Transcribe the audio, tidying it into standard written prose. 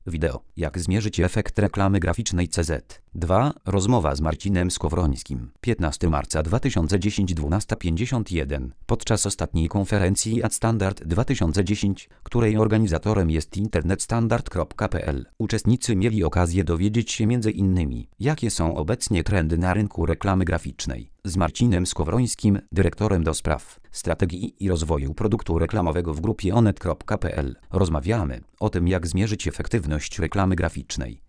Wideo. Jak zmierzyć efekt reklamy graficznej CZ. 2. Rozmowa z Marcinem Skowrońskim. 15 marca 2010 12:51. Podczas ostatniej konferencji Ad Standard 2010, której organizatorem jest internetstandard.pl, uczestnicy mieli okazję dowiedzieć się m.in. jakie są obecnie trendy na rynku reklamy graficznej. Z Marcinem Skowrońskim, dyrektorem do spraw strategii i rozwoju produktu reklamowego w grupie onet.pl, rozmawiamy o tym, jak zmierzyć efektywność reklamy graficznej.